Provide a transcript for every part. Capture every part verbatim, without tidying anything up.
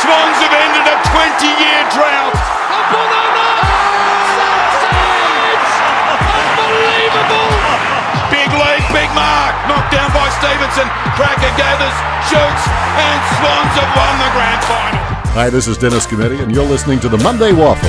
Swans have ended a twenty-year drought. Unbelievable! Big lead, big mark. Knocked down by Stevenson. Cracker gathers, shoots, and Swans have won the grand final. Hi, this is Dennis Cometti, and you're listening to the Monday Waffle.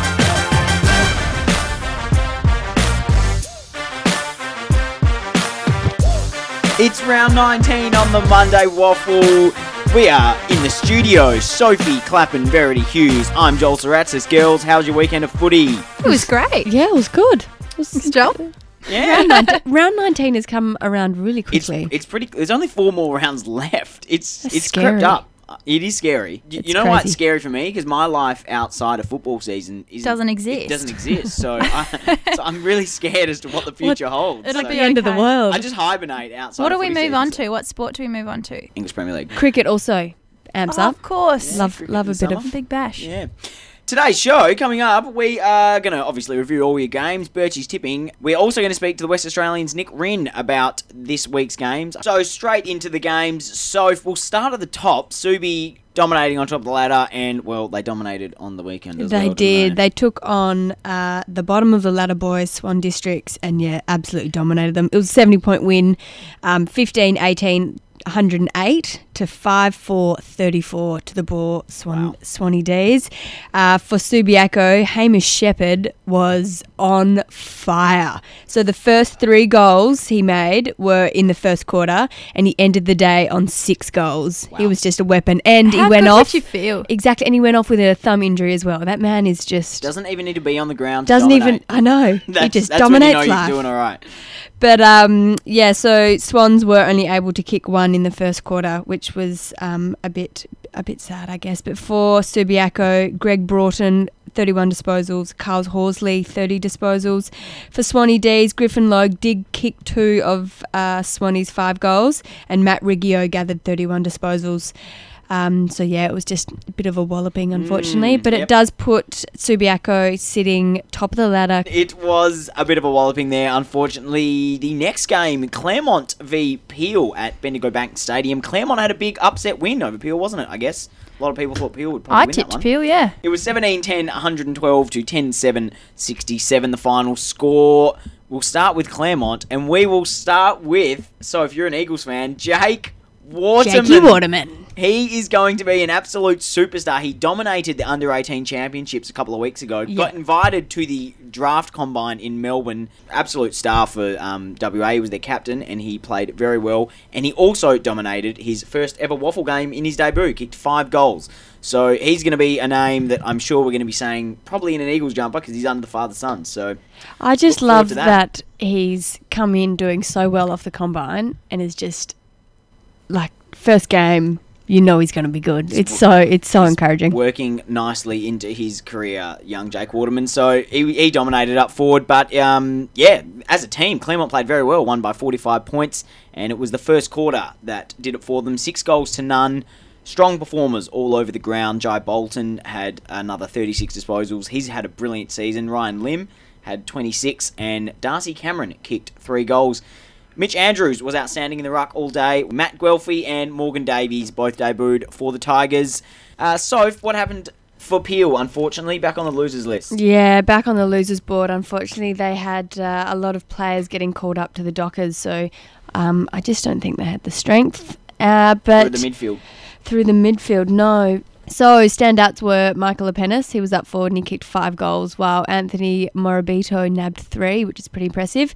It's round nineteen on the Monday Waffle. We are in the studio. Sophie Clappin, Verity Hughes. I'm Joel Saratzis. Girls, how was your weekend of footy? It was great. Yeah, it was good. It was Joel? Yeah. round, nineteen, round nineteen has come around really It's, quickly. it's pretty. There's only four more rounds left. It's That's it's scary. crept up. It is scary. You, It's you know why it's crazy. scary for me? Because my life outside of football season isn't, Doesn't It exist. doesn't exist. So, I, so I'm really scared as to what the future holds. It'll So be the end of the okay. world. I just hibernate outside. What of do we footy move on season. to? What sport do we move on to? English Premier League. Cricket also amps Oh, up. of course. Love, cricket love in a the bit summer. of. Big Bash. Yeah. Today's show, coming up, we are going to obviously review all your games. Birchie's tipping. We're also going to speak to the West Australians' Nick Rinn about this week's games. So straight into the games. So we'll start at the top. Subi dominating on top of the ladder, and, well, they dominated on the weekend as They well. did. Didn't they? They took on uh, the bottom of the ladder boys, Swan Districts, and, yeah, absolutely dominated them. It was a seventy-point win, um, fifteen eighteen, one hundred eight to five four thirty-four to the ball Swan, Wow. Swanee D's. Uh, for Subiaco, Hamish Shepherd was on fire. So the first three goals he made were in the first quarter, and he ended the day on six goals. Wow. He was just a weapon, and How he went good off. would you feel? Exactly, and he went off with a thumb injury as well. That man is just Doesn't even need to be on the ground. to doesn't even. dominate. I know he That's, just that's dominates when you know life. you're doing all right. But um, yeah, so Swans were only able to kick one in the first quarter, which was um, a bit a bit sad, I guess. But for Subiaco, Greg Broughton, thirty-one disposals, Carl Horsley, thirty disposals. For Swanee D's, Griffin Logue did kick two of uh, Swanee's five goals, and Matt Riggio gathered thirty-one disposals. Um, so yeah, it was just a bit of a walloping, unfortunately. Mm, but yep. it does put Subiaco sitting top of the ladder. It was a bit of a walloping there, unfortunately. The next game, Claremont v Peel at Bendigo Bank Stadium. Claremont had a big upset win over Peel, wasn't it, I guess? A lot of people thought Peel would probably I win that tipped one. Peel, yeah. It was seventeen ten, one hundred twelve to ten seven, sixty-seven, the final score. We'll start with Claremont, and we will start with, so if you're an Eagles fan, Jake Waterman. Jakey Waterman. He is going to be an absolute superstar. He dominated the under eighteen championships a couple of weeks ago. Yeah. Got invited to the draft combine in Melbourne. Absolute star for um, W A. He was their captain, and he played very well. And he also dominated his first ever waffle game in his debut. Kicked five goals. So he's going to be a name that I'm sure we're going to be saying probably in an Eagles jumper because he's under the father-son. So I just Look forward love to that. that. he's come in doing so well off the combine and is just like first game, you know he's going to be good. It's so it's so encouraging. working nicely into his career, young Jake Waterman. So he, he dominated up forward. But um, yeah, as a team, Claremont played very well, won by forty-five points. And it was the first quarter that did it for them. Six goals to none. Strong performers all over the ground. Jai Bolton had another thirty-six disposals. He's had a brilliant season. Ryan Lim had twenty-six. And Darcy Cameron kicked three goals. Mitch Andrews was outstanding in the ruck all day. Matt Guelphy and Morgan Davies both debuted for the Tigers. Uh, Soph, what happened for Peel, unfortunately, back on the losers list? Yeah, back on the losers board. Unfortunately, they had uh, a lot of players getting called up to the Dockers, so um, I just don't think they had the strength. Uh, but Through the midfield. Through the midfield, no. So standouts were Michael Apenis. He was up forward and he kicked five goals, while Anthony Morabito nabbed three, which is pretty impressive.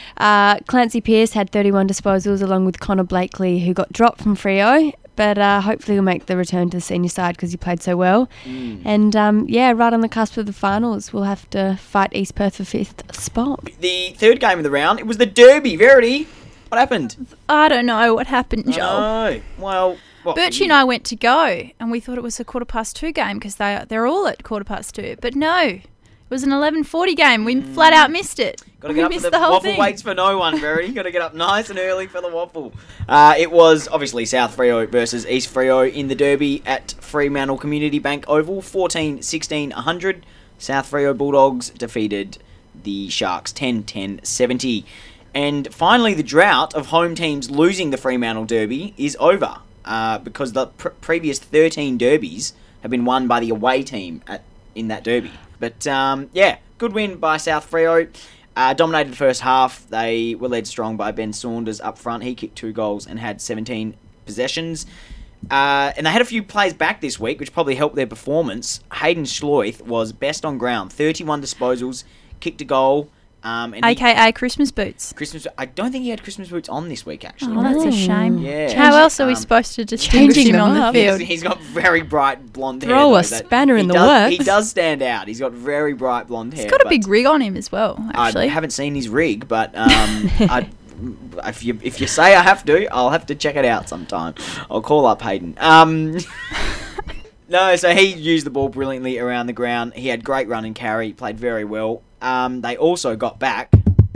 Uh, Clancy Pearce had thirty-one disposals, along with Connor Blakely, who got dropped from Freo, but uh, hopefully he'll make the return to the senior side because he played so well. Mm. And um, yeah, right on the cusp of the finals, we'll have to fight East Perth for fifth spot. The third game of the round, it was the Derby. Verity, what happened? I don't know what happened, Joel. Oh, well... What, Birchie and I went to go, and we thought it was a quarter past two game because they they're all at quarter past two. But no, it was an eleven forty game. We Mm. flat out missed it. Got to we get up missed for the, the whole waffle thing. waits for no one, Verity. Got to get up nice and early for the waffle. Uh, it was obviously South Freo versus East Freo in the Derby at Fremantle Community Bank Oval, fourteen sixteen one hundred. South Freo Bulldogs defeated the Sharks ten ten seventy. And finally, the drought of home teams losing the Fremantle Derby is over. Uh, because the pr- previous thirteen derbies, have been won by the away team at, in that derby. But, um, yeah, good win by South Freo. Uh, dominated the first half. They were led strong by Ben Saunders up front. He kicked two goals and had seventeen possessions. Uh, and they had a few plays back this week, which probably helped their performance. Hayden Schloith was best on ground. thirty-one disposals, kicked a goal. Um, and A K A Christmas boots. Christmas. I don't think he had Christmas boots on this week, actually. Oh, that's a shame. Yeah. How else are we Um, supposed to distinguish changing him them on the up. field? He's, he's got very bright blonde hair. Throw though, a that- spanner in he the does, works. He does stand out. He's got very bright blonde hair. He's got a but big rig on him as well, actually. I haven't seen his rig, but um, I, if you if you say I have to, I'll have to check it out sometime. I'll call up Hayden. Um, no, so he used the ball brilliantly around the ground. He had great run and carry. Played very well. Um, they also got back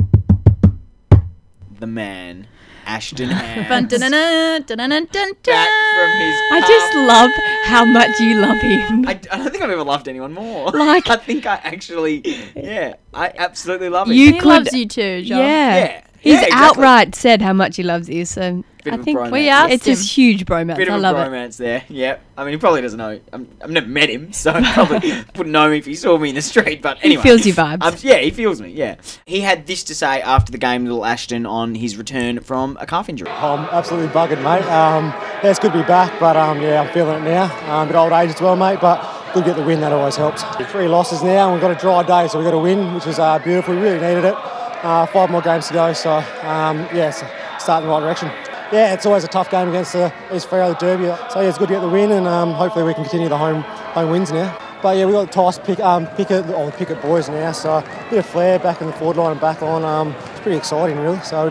the man, Ashton Hands. Dun, dun, dun, dun, dun, dun, dun, dun. Back from his I just love how much you love him. I, I don't think I've ever loved anyone more. Like- I think I actually, yeah, I absolutely love it. You He could- loves you too, Joel. yeah. Yeah. He's Yeah, exactly. outright said how much he loves you, so Bit I of a think bromance. We asked it's him. just huge bromance. Bit of I a love it. romance there. Yeah. I mean, he probably doesn't know. I'm, I've never met him, so he probably wouldn't know me if he saw me in the street. But anyway, feels your vibes. Um, yeah, he feels me. Yeah. He had this to say after the game, little Ashton, on his return from a calf injury. I'm absolutely buggered, mate. Um, yeah, it's good to be back, but um, yeah, I'm feeling it now. Um, a bit old age as well, mate, but good to get the win. That always helps. Three losses now, and we've got a dry day, so we've got to win, which is uh, beautiful. We really needed it. Uh, five more games to go, so um, yeah, it's starting in the right direction. Yeah, it's always a tough game against the East Freo, the derby. So yeah, it's good to get the win, and um, hopefully we can continue the home home wins now. But yeah, we've got the Tice pick, um, Pickett, or the Pickett boys now, so a bit of flair back in the forward line and back line. Um, it's pretty exciting, really. So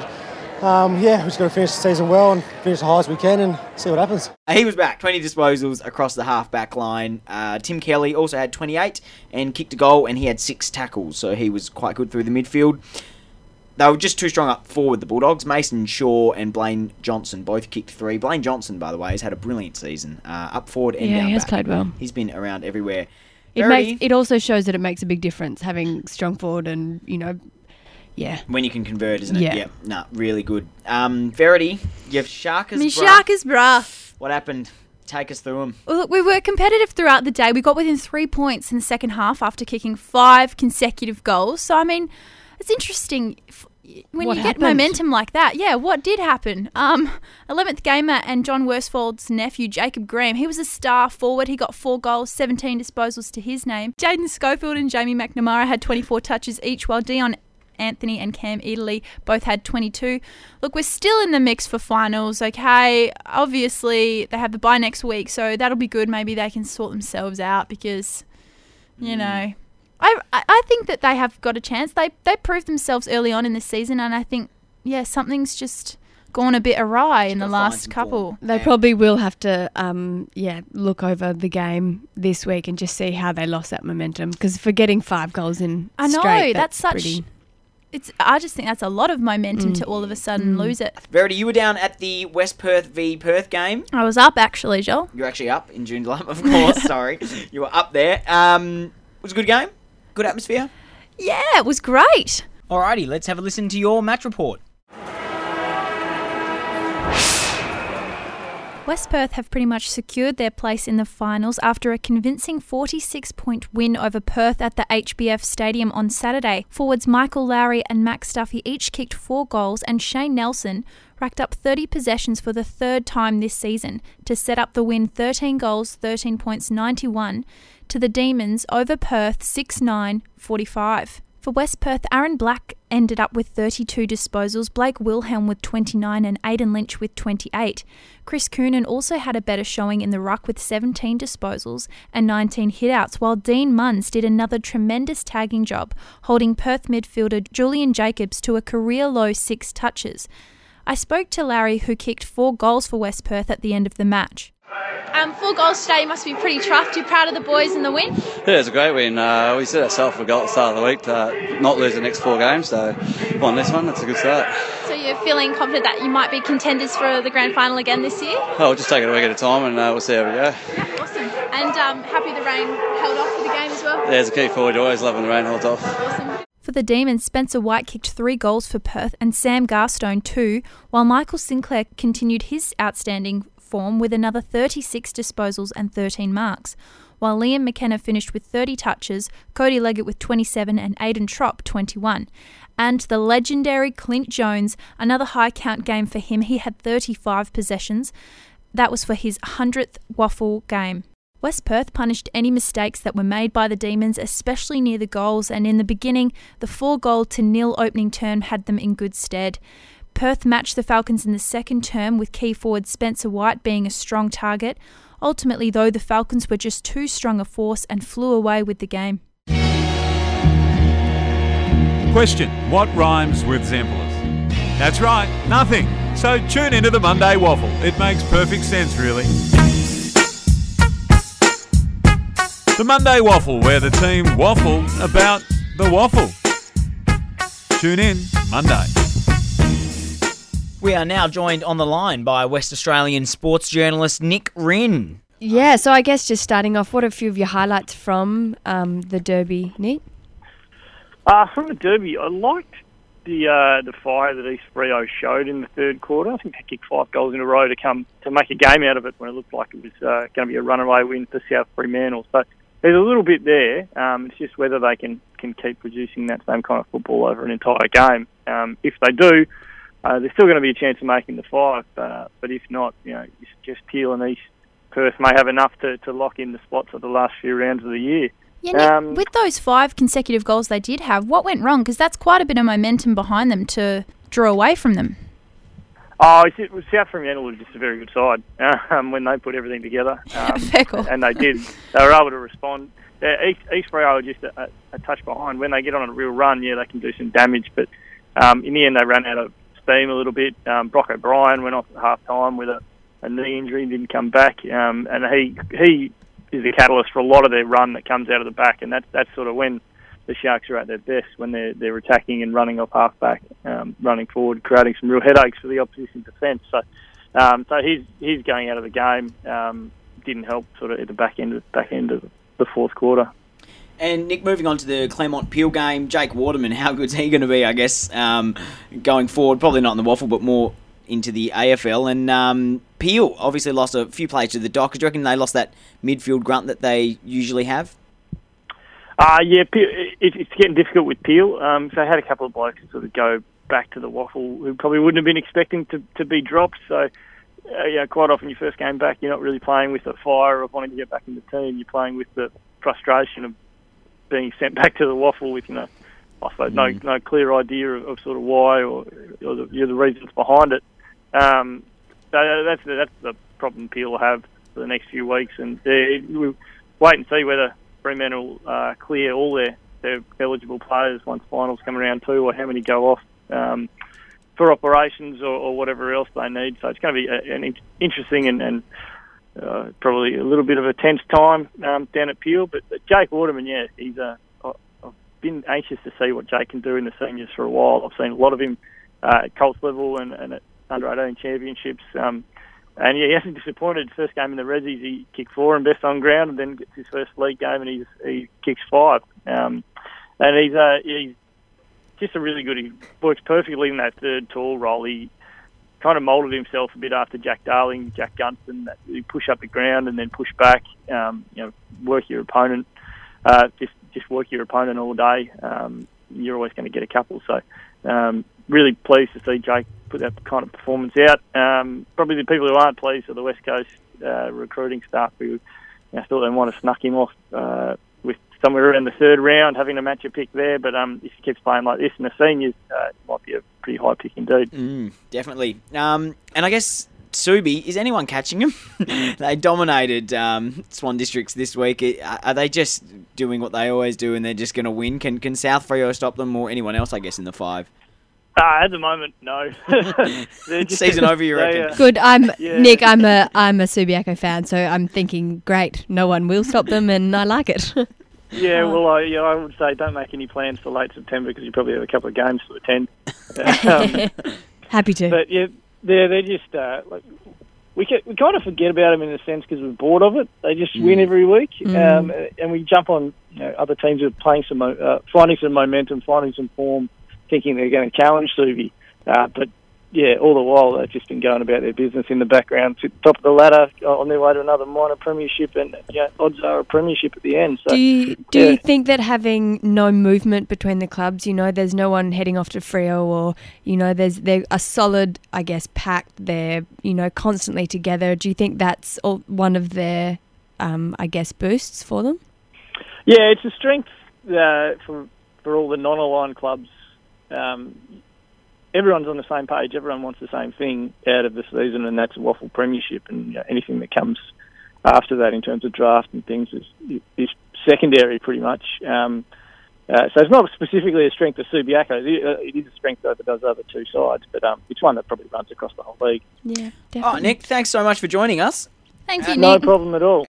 um, yeah, we've just got to finish the season well and finish as high as we can and see what happens. He was back, twenty disposals across the half-back line. Uh, Tim Kelly also had twenty-eight and kicked a goal, and he had six tackles, so he was quite good through the midfield. They were just too strong up forward, the Bulldogs. Mason Shaw and Blaine Johnson both kicked three. Blaine Johnson, by the way, has had a brilliant season. Uh, up forward and Yeah, down he has back. played well. He's been around everywhere. It Verity, makes it also shows that it makes a big difference having strong forward and you know, yeah. when you can convert, isn't it? Yeah. Yep. Nah, really good. Um, Verity, your Sharkers, Me bruh. Sharkers, bruh. What happened? Take us through them. Well, look, we were competitive throughout the day. We got within three points in the second half after kicking five consecutive goals. So, I mean, it's interesting if, when What you happened? get momentum like that. Yeah, what did happen? Um, eleventh gamer and John Worsfold's nephew, Jacob Graham, he was a star forward. He got four goals, seventeen disposals to his name. Jaden Schofield and Jamie McNamara had twenty-four touches each, while Dion Anthony and Cam Ederle both had twenty-two. Look, we're still in the mix for finals, okay? Obviously, they have the bye next week, so that'll be good. Maybe they can sort themselves out because, you know, I I I think that they have got a chance. They they proved themselves early on in the season, and I think, yeah, something's just gone a bit awry in the gotta find last some couple. form. They Yeah. probably will have to, um, yeah, look over the game this week and just see how they lost that momentum. Because for getting five goals in I know, straight, that's such- pretty- It's I just think that's a lot of momentum Mm. to all of a sudden Mm. lose it. Verity, you were down at the West Perth v Perth game. I was up actually, Joel. You're actually up in Joondalup, of course. Sorry, you were up there. Um, it was a good game. Good atmosphere. Yeah, it was great. Alrighty, let's have a listen to your match report. West Perth have pretty much secured their place in the finals after a convincing forty-six point win over Perth at the H B F Stadium on Saturday. Forwards Michael Lowry and Max Duffy each kicked four goals, and Shane Nelson racked up thirty possessions for the third time this season to set up the win thirteen goals, thirteen points, ninety-one to the Demons over Perth six nine forty-five. For West Perth, Aaron Black ended up with thirty-two disposals, Blake Wilhelm with twenty-nine and Aidan Lynch with twenty-eight. Chris Coonan also had a better showing in the ruck with seventeen disposals and nineteen hitouts, while Dean Munns did another tremendous tagging job, holding Perth midfielder Julian Jacobs to a career-low six touches. I spoke to Larry, who kicked four goals for West Perth at the end of the match. Um, four goals today, you must be pretty chuffed. You proud of the boys and the win? Yeah, it's a great win. Uh, we set ourselves a goal at the start of the week to not lose the next four games, so on this one, that's a good start. So you're feeling confident that you might be contenders for the grand final again this year? Oh, we'll just take it a week at a time and uh, we'll see how we go. Yeah, awesome. And um, happy the rain held off for the game as well? There's a key forward, always loving the rain holds off. Awesome. For the Demons, Spencer White kicked three goals for Perth and Sam Garstone two, while Michael Sinclair continued his outstanding form with another thirty-six disposals and thirteen marks, while Liam McKenna finished with thirty touches, Cody Leggett with twenty-seven and Aidan Tropp twenty-one. And the legendary Clint Jones, another high count game for him, he had thirty-five possessions. That was for his hundredth waffle game. West Perth punished any mistakes that were made by the Demons, especially near the goals, and in the beginning, the four-goal to nil opening term had them in good stead. Perth matched the Falcons in the second term, with key forward Spencer White being a strong target. Ultimately, though, the Falcons were just too strong a force and flew away with the game. Question: what rhymes with Zemplis? That's right, nothing. So tune into the Monday Waffle. It makes perfect sense, really. The Monday Waffle, where the team waffle about the waffle. Tune in Monday. We are now joined on the line by West Australian sports journalist Nick Rinn. Yeah, so I guess just starting off, what are a few of your highlights from um, the Derby, Nick? Uh, from the Derby, I liked the uh, the fire that East Freo showed in the third quarter. I think they kicked five goals in a row to come to make a game out of it when it looked like it was uh, going to be a runaway win for South Fremantle. So there's a little bit there. Um, it's just whether they can, can keep producing that same kind of football over an entire game. Um, if they do, uh, there's still going to be a chance of making the five. Uh, but if not, you know, it's just Peel and East Perth may have enough to, to lock in the spots for the last few rounds of the year. Yeah, Nick, um, with those five consecutive goals they did have, what went wrong? Because that's quite a bit of momentum behind them to draw away from them. Oh, it was South Fremantle was just a very good side um, when they put everything together. Um, Fair call. And they did. They were able to respond. Uh, East, East Freo are just a, a touch behind. When they get on a real run, yeah, they can do some damage. But um, in the end, they ran out of steam a little bit. Um, Brock O'Brien went off at half-time with a, a knee injury and didn't come back. Um, and he he is the catalyst for a lot of their run that comes out of the back. And that's, that's sort of when the Sharks are at their best, when they're they're attacking and running off half-back, um, running forward, creating some real headaches for the opposition defence. So, um, so he's he's going out of the game. Um, didn't help sort of at the back end of back end of the fourth quarter. And Nick, moving on to the Claremont Peel game, Jake Waterman, how good's he going to be? I guess um, going forward, probably not in the waffle, but more into the A F L. And um, Peel obviously lost a few players to the Dockers. Do you reckon they lost that midfield grunt that they usually have? Uh, yeah, it's getting difficult with Peel. Um, so I had a couple of blokes sort of go back to the waffle who probably wouldn't have been expecting to, to be dropped. So, uh, yeah, quite often your first game back, you're not really playing with the fire of wanting to get back in the team. You're playing with the frustration of being sent back to the waffle with, you know, I suppose mm. no no clear idea of, of sort of why or, or the, you know, the reasons behind it. Um, so that's that's the problem Peel will have for the next few weeks, and uh, we'll wait and see whether Fremantle uh, clear all their, their eligible players once finals come around too, or how many go off um, for operations or, or whatever else they need. So it's going to be a, an interesting and, and uh, probably a little bit of a tense time um, down at Peel. But Jake Waterman, yeah, he's a. Uh, I've been anxious to see what Jake can do in the seniors for a while. I've seen a lot of him uh, at Colts level and, and at under eighteen championships. Um, And yeah, he hasn't disappointed. First game in the Rezzies, he kicked four and best on ground, and then gets his first league game and he's, he kicks five. Um, and he's uh, he's just a really good. He works perfectly in that third tall role. He kind of moulded himself a bit after Jack Darling, Jack Gunston. That you push up the ground and then push back. Um, you know, work your opponent. Uh, just just work your opponent all day. Um, you're always going to get a couple. So um, really pleased to see Jake put that kind of performance out. Um, probably the people who aren't pleased are the West Coast uh, recruiting staff who, you know, still don't want to snuck him off uh, with somewhere around the third round, having to match a pick there. But um, if he keeps playing like this in the seniors, uh, it might be a pretty high pick indeed. Mm, definitely. Um, and I guess Subi, is anyone catching him? They dominated um, Swan Districts this week. Are they just doing what they always do and they're just going to win? Can can South Freo stop them or anyone else, I guess, in the five? Uh, at the moment, no. just, Season over, you reckon? They, uh, Good. I'm yeah. Nick. I'm a I'm a Subiaco fan, so I'm thinking, great. No one will stop them, and I like it. Yeah, well, I, yeah, I would say don't make any plans for late September because you probably have a couple of games to attend. um, Happy to. But yeah, they're they're just uh, like we can, we kind of forget about them in a sense because we're bored of it. They just mm. win every week, mm. um, and we jump on, you know, other teams who are playing some uh, finding some momentum, finding some form, thinking they're going to challenge Subi. Uh, but yeah, all the while they've just been going about their business in the background to the top of the ladder on their way to another minor premiership, and yeah, odds are a premiership at the end. So, do you, do yeah. you think that having no movement between the clubs, you know, there's no one heading off to Freo, or, you know, there's they're a solid, I guess, pact, they're, you know, constantly together. Do you think that's all, one of their, um, I guess, boosts for them? Yeah, it's a strength uh, for for all the non-aligned clubs. Um, everyone's on the same page. Everyone wants the same thing out of the season, and that's a Waffle Premiership. And you know, anything that comes after that in terms of draft and things is, is secondary, pretty much. Um, uh, so it's not specifically a strength of Subiaco. It is a strength over those other two sides, but um, it's one that probably runs across the whole league. Yeah, definitely. Oh, Nick, thanks so much for joining us. Thank you, No Nick. problem at all.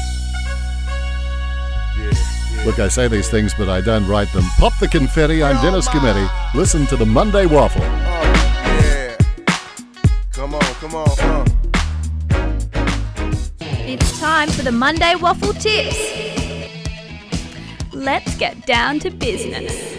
Look, I say these things, but I don't write them. Pop the confetti. I'm Dennis Cometti. Listen to the Monday Waffle. Yeah. Come on, come on. Uh. It's time for the Monday Waffle Tips. Let's get down to business.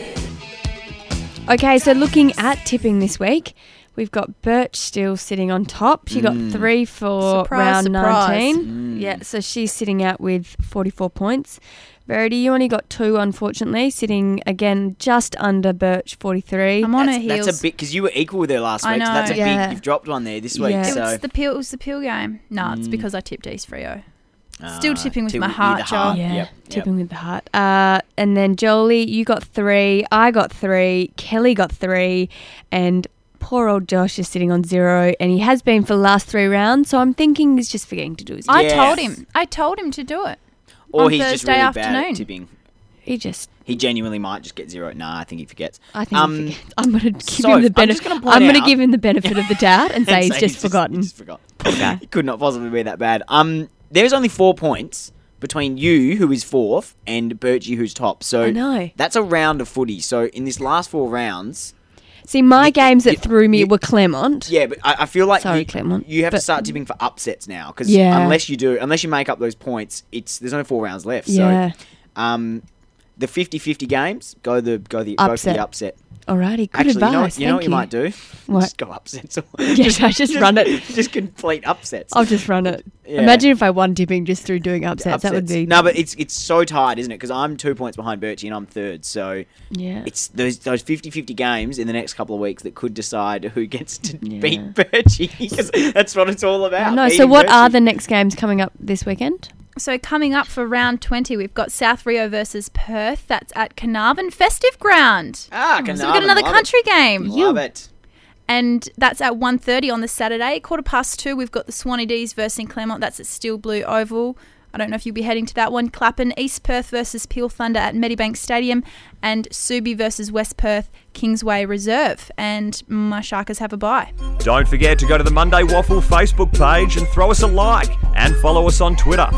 Okay, so looking at tipping this week, we've got Birch still sitting on top. She got Mm. three for Surprise, round surprise. nineteen. Mm. Yeah, so she's sitting out with forty-four points. Verity, you only got two, unfortunately, sitting again just under Birch, forty-three. I'm on That's, her heels. that's a bit, because you were equal with her last I week, so know. that's a Yeah. big, you've dropped one there this week. Yeah. It So. was the peel. It was the peel game. No, it's Mm. because I tipped East Freo. Ah, Still tipping with tip- my with heart, the heart. Joel. Yeah, Yep, tipping with the heart. Uh, and then Jolie, you got three. I got three. Kelly got three. And poor old Josh is sitting on zero. And he has been for the last three rounds. So I'm thinking he's just forgetting to do his I Yes. told him. I told him to do it. Or on he's Thursday just really afternoon. bad at tipping. He just... He genuinely might just get zero. Nah, I think he forgets. I think Um, he forgets. I'm going to give so, him the I'm benefit. just gonna point I'm going to out- give him the benefit of the doubt and say he's say just forgotten. He just forgot. It could not possibly be that bad. Um, there's only four points between you, who is fourth, and Birchie, who's top. So I know. that's a round of footy. So in this last four rounds, See, my You- games that you- threw me you- were Claremont. yeah, but I, I feel like Sorry, you, Claremont, you have to but- start tipping for upsets now, because Yeah. unless you do, unless you make up those points, it's there's only four rounds left. Yeah. So, um, the fifty-fifty games, go the go the go for Upset. the upset. Alrighty, good Actually, you know, advice. you know what Thank you might do? What? Just go upsets. Yes, I just run it. Just complete upsets. I'll just run it. Yeah. Imagine if I won tipping just through doing upsets. That would Upsets. be... No, but it's it's so tight, isn't it? Because I'm two points behind Birchie and I'm third. So Yeah. it's those those fifty-fifty games in the next couple of weeks that could decide who gets to Yeah. beat Birchie. Because that's what it's all about. No, so beating what are Birchie. the next games coming up this weekend? So coming up for round twenty, we've got South Rio versus Perth. That's at Carnarvon Festive Ground. Ah, So we've got Carnarvon, another love country it. game. Love it. And that's at one thirty on the Saturday. Quarter past two, we've got the Swanee D's versus Claremont. That's at Steel Blue Oval. I don't know if you'll be heading to that one. Clapham, East Perth versus Peel Thunder at Medibank Stadium. And Subi versus West Perth, Kingsway Reserve. And my Sharkers have a bye. Don't forget to go to the Monday Waffle Facebook page and throw us a like and follow us on Twitter.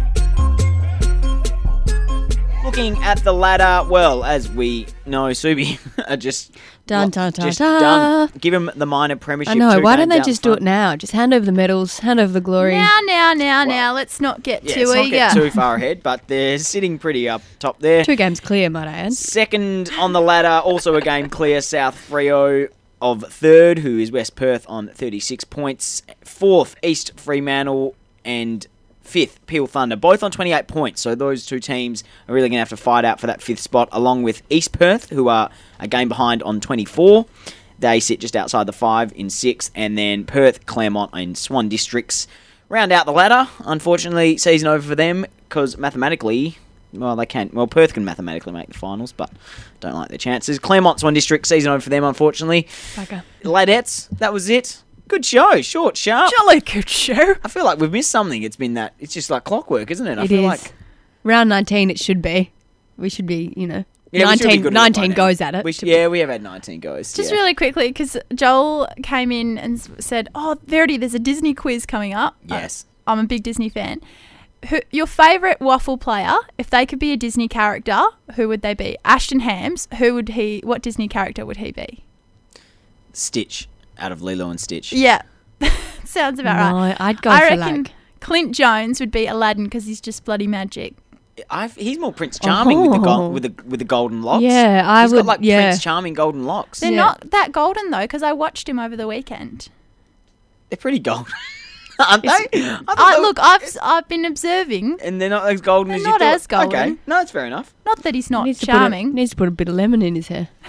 Looking at the ladder, well, as we know, Subi are just Dun, dun, dun, just dun. done. Give him the minor premiership. I know. two Why don't games they out just the do front. it now? Just hand over the medals, hand over the glory. Now, now, now, now. Let's not get Yeah, too let's not eager. get too far ahead, but they're sitting pretty up top there. Two games clear, might I add. Second on the ladder, also a game clear, South Freo of third, who is West Perth on thirty-six points. Fourth, East Fremantle, and fifth, Peel Thunder, both on twenty-eight points. So those two teams are really going to have to fight out for that fifth spot, along with East Perth, who are a game behind on twenty-four. They sit just outside the five in sixth, and then Perth, Claremont, and Swan Districts round out the ladder. Unfortunately, season over for them, because mathematically, well, they can. Well, Perth can mathematically make the finals, but don't like their chances. Claremont, Swan District, season over for them, unfortunately. Bugger. Ladettes, that was it. Good show, short, sharp. Jolly good show. I feel like we've missed something. It's been that. It's just like clockwork, isn't it? I It feel is. like Round nineteen, it should be. We should be, you know, yeah, we should be nineteen, good at it by nineteen now. goes at it. We should, to be- yeah, we have had nineteen goes. Just yeah. really quickly, because Joel came in and s- said, "Oh, Verity, there's a Disney quiz coming up." Yes. Uh, I'm a big Disney fan. Who, your favourite waffle player, if they could be a Disney character, who would they be? Ashton Hams, who would he? What Disney character would he be? Stitch out of Lilo and Stitch. Yeah, sounds about No, right. I'd go I for reckon like- Clint Jones would be Aladdin because he's just bloody magic. I've, he's more Prince Charming with the Oh. gold, with the with the golden locks. Yeah, I He's would- got like yeah. Prince Charming golden locks. They're Yeah. not that golden though, because I watched him over the weekend. They're pretty golden, aren't they? I thought Uh, they were- look, I've I've been observing. and they're not as golden They're as not you thought. as golden. Okay, no, that's fair enough. Not that he's not Needs to put a- charming. needs to put a bit of lemon in his hair.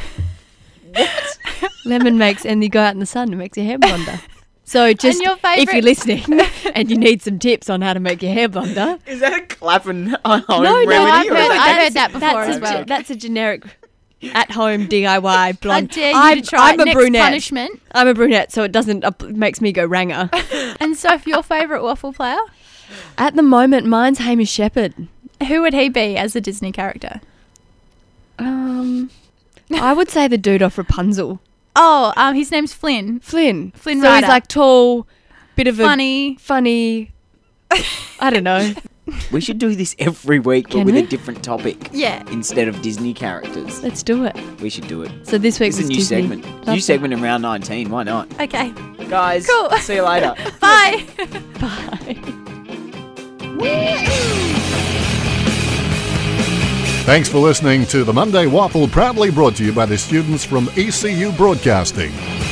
Lemon makes, and you go out in the sun, it makes your hair blonder. So just your if favourite- you're listening and you need some tips on how to make your hair blonder, Is that a clapping home no, no, remedy? I've or heard, is I've that- heard that before that's as a, well. That's a generic at-home D I Y blonde. I dare you I'm, to try I'm it. a Next brunette. punishment. I'm a brunette, so it doesn't up, makes me go ranger. And Soph, your favourite waffle player? At the moment, mine's Hamish Shepherd. Who would he be as a Disney character? Um, I would say the dude off Rapunzel. Oh, um, his name's Flynn. Flynn. Flynn So Rider. he's like tall, bit of Funny. a funny. I don't know. We should do this every week, but Can with we? a different topic. Yeah. Instead of Disney characters. Let's do it. We should do it. So this week It's a was new Disney. segment. Lovely. New segment in round nineteen. Why not? Okay. Guys, Cool. see you later. Bye. Thanks for listening to the Monday Waffle, proudly brought to you by the students from E C U Broadcasting.